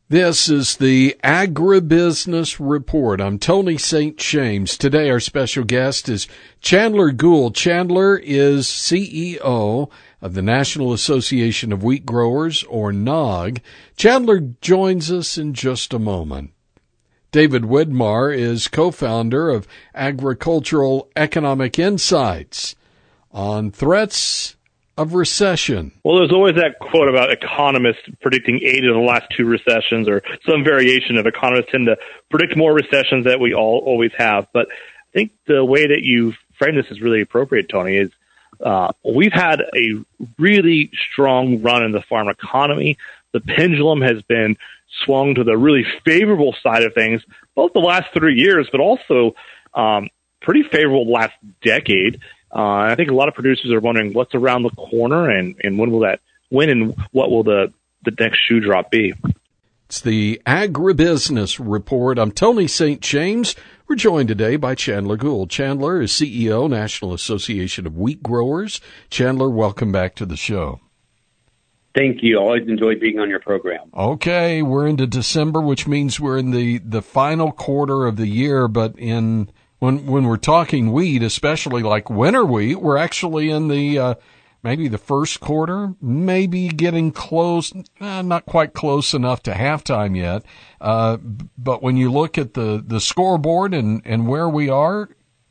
This is the Agribusiness Report. I'm Tony St. James. Today our special guest is Chandler Gould. Chandler is CEO of the National Association of Wheat Growers, or NAWG. Chandler joins us in just a moment. David Widmar is co-founder of Agricultural Economic Insights on threats of recession. Well, there's always that quote about economists predicting 8 of the last 2 recessions, or some variation of economists tend to predict more recessions that we all always have. But I think the way that you frame this is really appropriate, Tony, is we've had a really strong run in the farm economy. The pendulum has been swung to the really favorable side of things, both the last 3 years, but also pretty favorable the last decade. I think a lot of producers are wondering what's around the corner and when and what will the next shoe drop be. It's the Agribusiness Report. I'm Tony St. James. We're joined today by Chandler Gould. Chandler is CEO, National Association of Wheat Growers. Chandler, welcome back to the show. Thank you. Always enjoy being on your program. Okay, we're into December, which means we're in the final quarter of the year, but when we're talking wheat, especially like winter wheat, we're actually in the maybe the first quarter, maybe getting close, not quite close enough to halftime yet. But when you look at the scoreboard and where we are,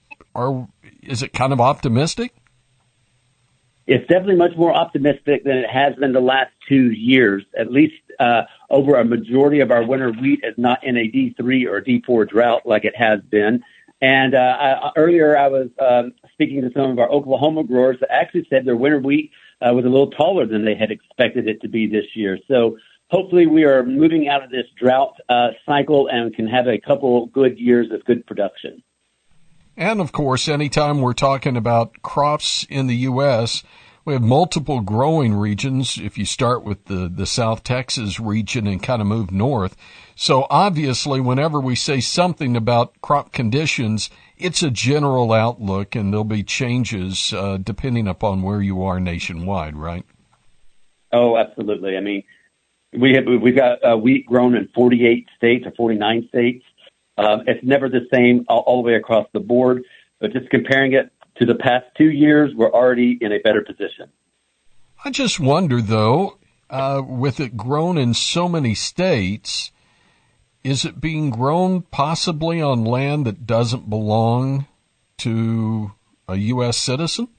is it kind of optimistic? It's definitely much more optimistic than it has been the last 2 years. At least over a majority of our winter wheat is not in a D3 or D4 drought like it has been. And earlier I was speaking to some of our Oklahoma growers that actually said their winter wheat was a little taller than they had expected it to be this year. So hopefully we are moving out of this drought cycle and can have a couple good years of good production. And, of course, anytime we're talking about crops in the U.S., we have multiple growing regions if you start with the South Texas region and kind of move north. So obviously, whenever we say something about crop conditions, it's a general outlook, and there'll be changes depending upon where you are nationwide, right? Oh, absolutely. I mean, we've got wheat grown in 48 states or 49 states. It's never the same all the way across the board, but just comparing it to the past 2 years, we're already in a better position. I just wonder, though, with it grown in so many states, is it being grown possibly on land that doesn't belong to a U.S. citizen?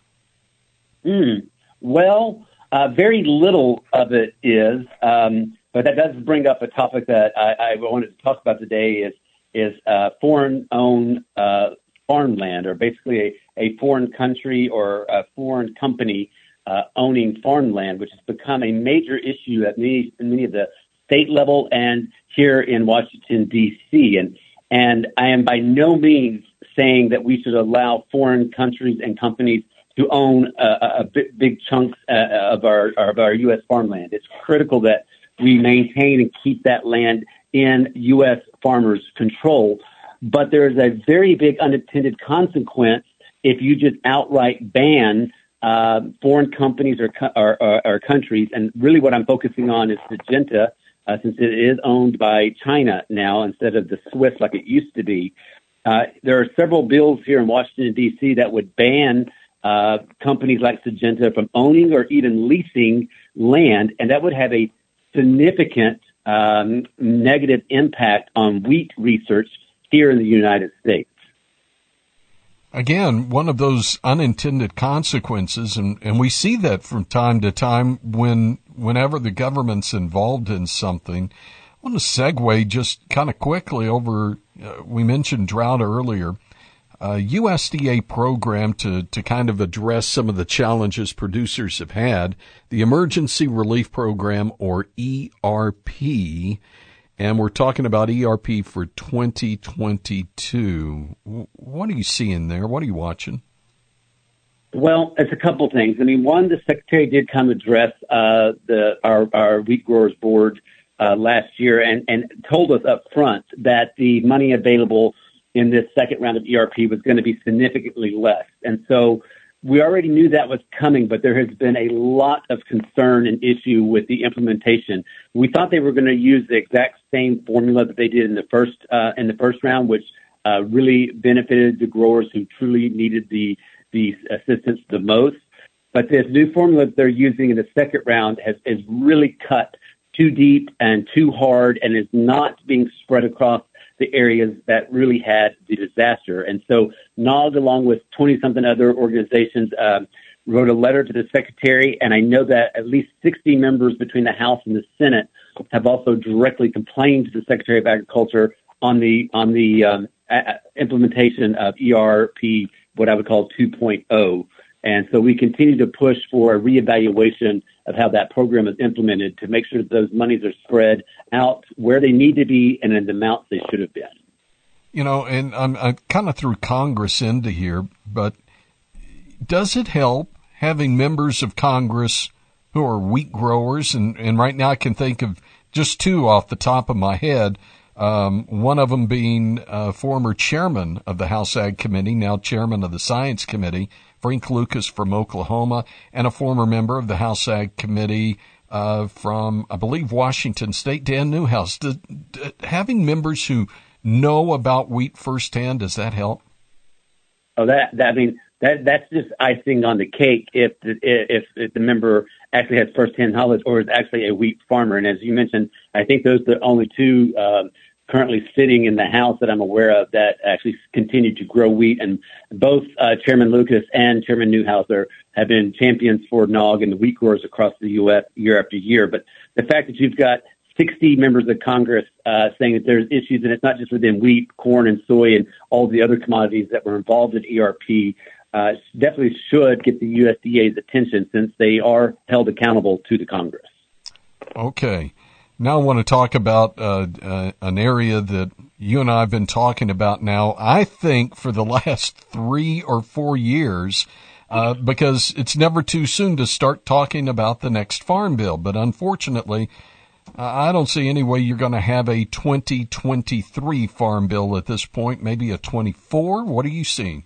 Well, very little of it is, but that does bring up a topic that I wanted to talk about today is foreign-owned farmland, or basically a foreign country or a foreign company owning farmland, which has become a major issue at many of the state level and here in Washington, D.C. And I am by no means saying that we should allow foreign countries and companies to own big chunks of our U.S. farmland. It's critical that we maintain and keep that land in U.S. farmers' control. But there is a very big unintended consequence if you just outright ban foreign companies or countries. And really what I'm focusing on is Syngenta, since it is owned by China now instead of the Swiss like it used to be. There are several bills here in Washington, D.C. that would ban companies like Syngenta from owning or even leasing land, and that would have a significant negative impact on wheat research here in the United States. Again, one of those unintended consequences, and we see that from time to time whenever the government's involved in something. I want to segue just kind of quickly over, we mentioned drought earlier, USDA program to kind of address some of the challenges producers have had, the Emergency Relief Program, or ERP, and we're talking about ERP for 2022. What are you seeing there? What are you watching? Well, it's a couple things. I mean, one, the Secretary did come address our Wheat Growers Board last year and told us up front that the money available in this second round of ERP was going to be significantly less. And so we already knew that was coming, but there has been a lot of concern and issue with the implementation. We thought they were going to use the exact same formula that they did in the first round, which really benefited the growers who truly needed the assistance the most. But this new formula that they're using in the second round is really cut too deep and too hard, and is not being spread across the areas that really had the disaster. And so NAWG, along with 20-something other organizations, wrote a letter to the Secretary, and I know that at least 60 members between the House and the Senate have also directly complained to the Secretary of Agriculture on the implementation of ERP, what I would call 2.0. And so we continue to push for a reevaluation of how that program is implemented to make sure that those monies are spread out where they need to be and in the amounts they should have been. You know, and I kind of threw Congress into here, but does it help having members of Congress who are wheat growers? And right now I can think of just two off the top of my head. One of them being former chairman of the House Ag Committee, now chairman of the Science Committee, Frank Lucas from Oklahoma, and a former member of the House Ag Committee from, I believe, Washington State, Dan Newhouse. Having members who know about wheat firsthand, does that help? Oh, that's just icing on the cake if the member actually has firsthand knowledge or is actually a wheat farmer. And as you mentioned, I think those are the only two currently sitting in the House that I'm aware of that actually continue to grow wheat. And both Chairman Lucas and Chairman Newhouse have been champions for NAWG and the wheat growers across the U.S. year after year. But the fact that you've got 60 members of Congress saying that there's issues, and it's not just within wheat, corn, and soy, and all the other commodities that were involved in ERP, definitely should get the USDA's attention since they are held accountable to the Congress. Okay. Now I want to talk about an area that you and I have been talking about now, I think, for the last 3 or 4 years, because it's never too soon to start talking about the next farm bill. But unfortunately, I don't see any way you're going to have a 2023 farm bill at this point, maybe a 24. What are you seeing?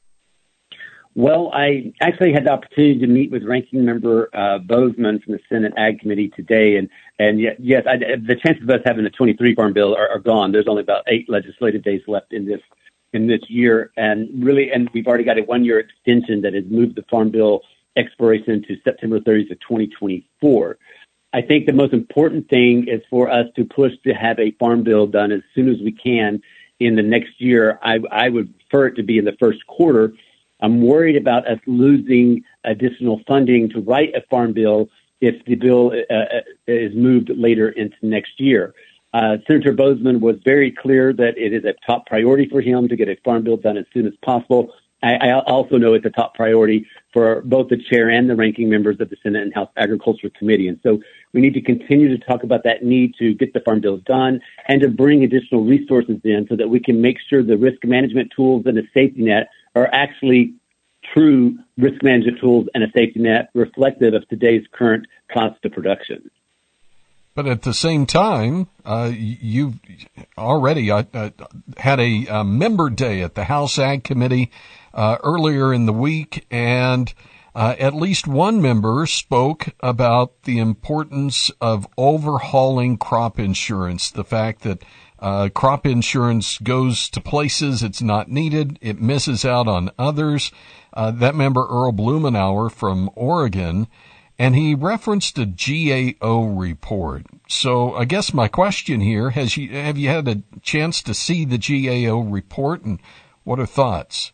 Well, I actually had the opportunity to meet with Ranking Member Bozeman from the Senate Ag Committee today, and yes, the chances of us having a 23 farm bill are gone. There's only about 8 legislative days left in this year, and we've already got a 1-year extension that has moved the farm bill expiration to September 30th of 2024. I think the most important thing is for us to push to have a farm bill done as soon as we can in the next year. I would prefer it to be in the first quarter. I'm worried about us losing additional funding to write a farm bill if the bill is moved later into next year. Senator Bozeman was very clear that it is a top priority for him to get a farm bill done as soon as possible. I also know it's a top priority for both the chair and the ranking members of the Senate and House Agriculture Committee. And so we need to continue to talk about that need to get the farm bill done and to bring additional resources in so that we can make sure the risk management tools and the safety net are actually true risk management tools and a safety net reflective of today's current cost of production. But at the same time, you've already had a member day at the House Ag Committee earlier in the week, and at least one member spoke about the importance of overhauling crop insurance, the fact that crop insurance goes to places it's not needed, it misses out on others. That member, Earl Blumenauer from Oregon, and he referenced a GAO report. So I guess my question here, have you had a chance to see the GAO report, and what are thoughts?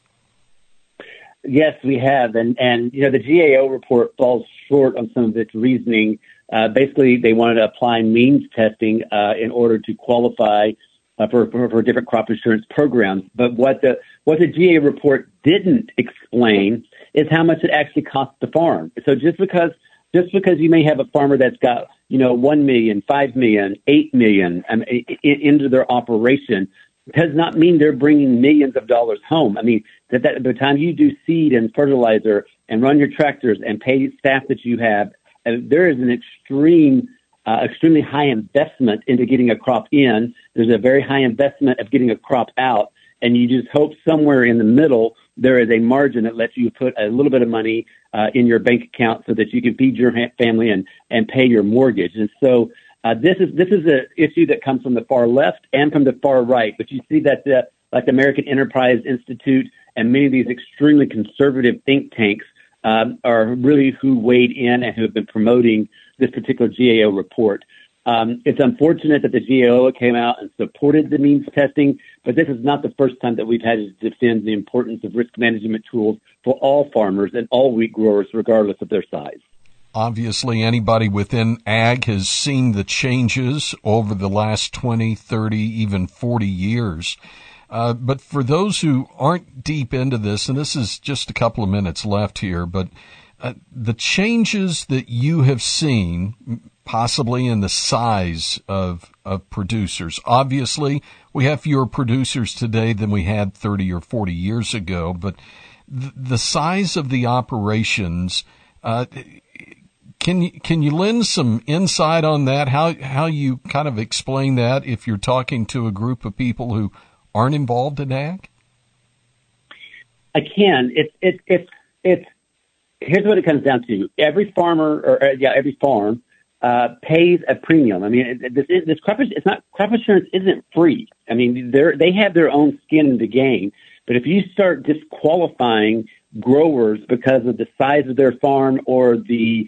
Yes, we have. And the GAO report falls short on some of its reasoning. Basically, they wanted to apply means testing in order to qualify for different crop insurance programs. But what the GAO report didn't explain is how much it actually costs to farm. So just because you may have a farmer that's got, $1 million, $5 million, $8 million into their operation, does not mean they're bringing millions of dollars home. I mean, that by the time you do seed and fertilizer and run your tractors and pay staff that you have, there is an extremely high investment into getting a crop in. There's a very high investment of getting a crop out. and you just hope somewhere in the middle there is a margin that lets you put a little bit of money in your bank account so that you can feed your family and pay your mortgage. And so this is an issue that comes from the far left and from the far right. But you see that like the American Enterprise Institute and many of these extremely conservative think tanks are really who weighed in and who have been promoting this particular GAO report. It's unfortunate that the GAO came out and supported the means testing, but this is not the first time that we've had to defend the importance of risk management tools for all farmers and all wheat growers, regardless of their size. Obviously, anybody within ag has seen the changes over the last 20, 30, even 40 years. But for those who aren't deep into this, and this is just a couple of minutes left here, but the changes that you have seen, possibly in the size of producers. Obviously, we have fewer producers today than we had 30 or 40 years ago, but the size of the operations, can you lend some insight on that? How you kind of explain that if you're talking to a group of people who aren't involved in ag? I can. It's here's what it comes down to. Every farmer every farm pays a premium. I mean, this crop insurance isn't free. I mean, they have their own skin in the game. But if you start disqualifying growers because of the size of their farm or the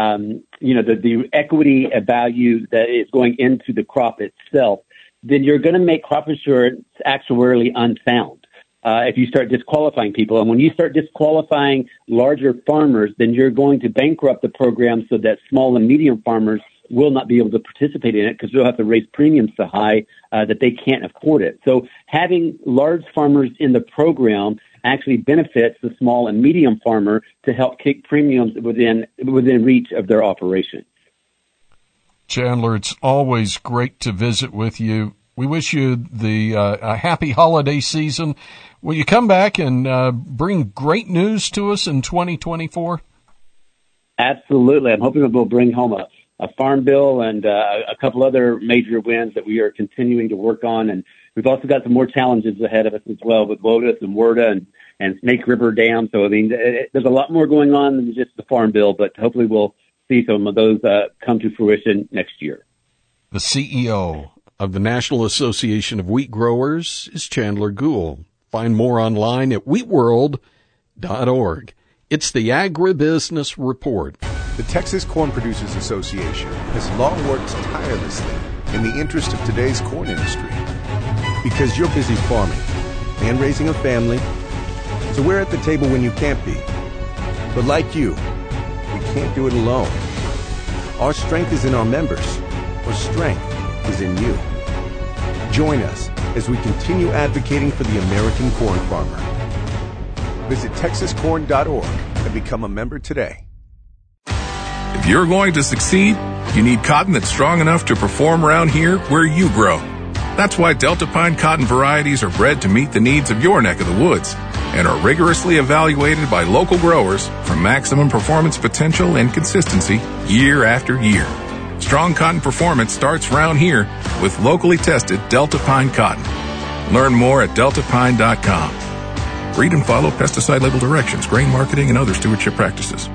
equity value that is going into the crop itself, then you're going to make crop insurance actuarially unsound. If you start disqualifying people. And when you start disqualifying larger farmers, then you're going to bankrupt the program so that small and medium farmers will not be able to participate in it because they'll have to raise premiums so high that they can't afford it. So having large farmers in the program actually benefits the small and medium farmer to help kick premiums within reach of their operation. Chandler, it's always great to visit with you. We wish you a happy holiday season. Will you come back and bring great news to us in 2024? Absolutely. I'm hoping that we'll bring home a farm bill and a couple other major wins that we are continuing to work on. And we've also got some more challenges ahead of us as well with WOTUS and WRDA and Snake River Dam. So, I mean, there's a lot more going on than just the farm bill, but hopefully we'll see some of those come to fruition next year. The CEO of the National Association of Wheat Growers is Chandler Gould. Find more online at wheatworld.org. It's the Agribusiness Report. The Texas Corn Producers Association has long worked tirelessly in the interest of today's corn industry. Because you're busy farming and raising a family, so we're at the table when you can't be. But like you, we can't do it alone. Our strength is in our members. Our strength is in you. Join us as we continue advocating for the American corn farmer. Visit texascorn.org and become a member today. If you're going to succeed, you need cotton that's strong enough to perform around here where you grow. That's why Delta Pine cotton varieties are bred to meet the needs of your neck of the woods and are rigorously evaluated by local growers for maximum performance potential and consistency year after year. Strong cotton performance starts around here with locally tested Delta Pine cotton. Learn more at deltapine.com. Read and follow pesticide label directions, grain marketing, and other stewardship practices.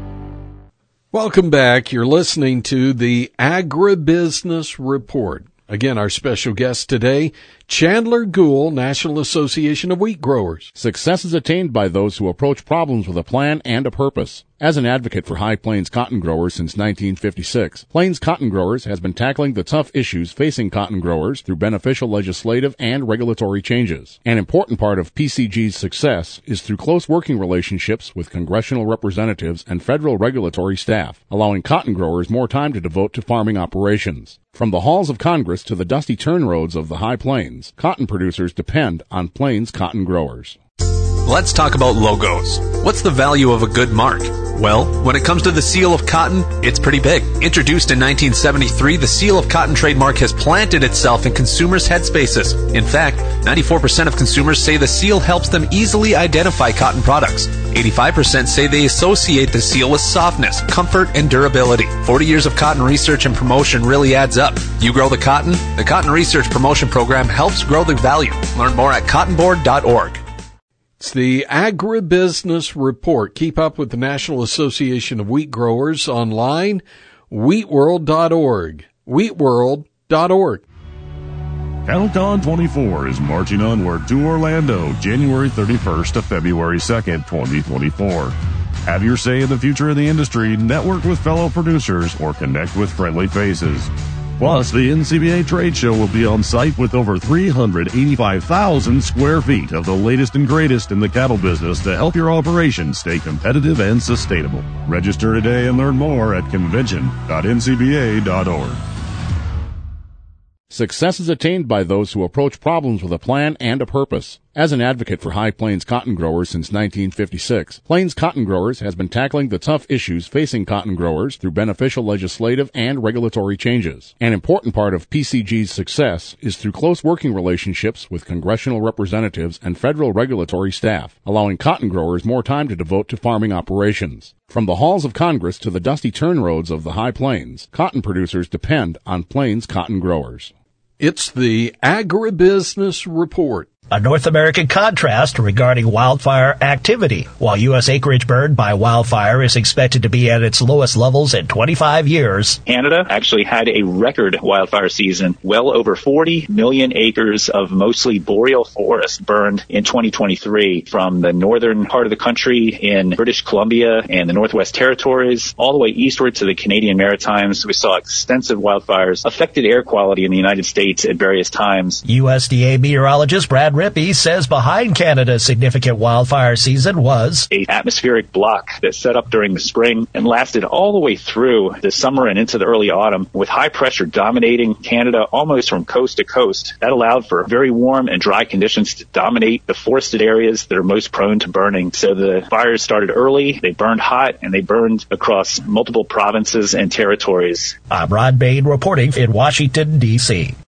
Welcome back. You're listening to the Agribusiness Report. Again, our special guest today, Chandler Gould, National Association of Wheat Growers. Success is attained by those who approach problems with a plan and a purpose. As an advocate for High Plains cotton growers since 1956, Plains Cotton Growers has been tackling the tough issues facing cotton growers through beneficial legislative and regulatory changes. An important part of PCG's success is through close working relationships with congressional representatives and federal regulatory staff, allowing cotton growers more time to devote to farming operations. From the halls of Congress to the dusty turn roads of the High Plains, cotton producers depend on Plains cotton growers. Let's talk about logos. What's the value of a good mark? Well, when it comes to the Seal of Cotton, it's pretty big. Introduced in 1973, the Seal of Cotton trademark has planted itself in consumers' headspaces. In fact, 94% of consumers say the seal helps them easily identify cotton products. 85% say they associate the seal with softness, comfort, and durability. 40 years of cotton research and promotion really adds up. You grow the cotton? The Cotton Research Promotion Program helps grow the value. Learn more at cottonboard.org. It's the Agribusiness Report. Keep up with the National Association of Wheat Growers online, wheatworld.org. wheatworld.org. CattleCon 24 is marching onward to Orlando, January 31st to February 2nd, 2024. Have your say in the future of the industry, network with fellow producers, or connect with friendly faces. Plus, the NCBA Trade Show will be on site with over 385,000 square feet of the latest and greatest in the cattle business to help your operation stay competitive and sustainable. Register today and learn more at convention.ncba.org. Success is attained by those who approach problems with a plan and a purpose. As an advocate for High Plains cotton growers since 1956, Plains Cotton Growers has been tackling the tough issues facing cotton growers through beneficial legislative and regulatory changes. An important part of PCG's success is through close working relationships with congressional representatives and federal regulatory staff, allowing cotton growers more time to devote to farming operations. From the halls of Congress to the dusty turn roads of the High Plains, cotton producers depend on Plains Cotton Growers. It's the Agribusiness Report. A North American contrast regarding wildfire activity. While U.S. acreage burned by wildfire is expected to be at its lowest levels in 25 years. Canada actually had a record wildfire season. Well over 40 million acres of mostly boreal forest burned in 2023 from the northern part of the country in British Columbia and the Northwest Territories all the way eastward to the Canadian Maritimes. We saw extensive wildfires affected air quality in the United States at various times. USDA meteorologist Brad Rippey says behind Canada's significant wildfire season was an atmospheric block that set up during the spring and lasted all the way through the summer and into the early autumn, with high pressure dominating Canada almost from coast to coast. That allowed for very warm and dry conditions to dominate the forested areas that are most prone to burning. So the fires started early, they burned hot, and they burned across multiple provinces and territories. I'm Rod Bain reporting in Washington, D.C.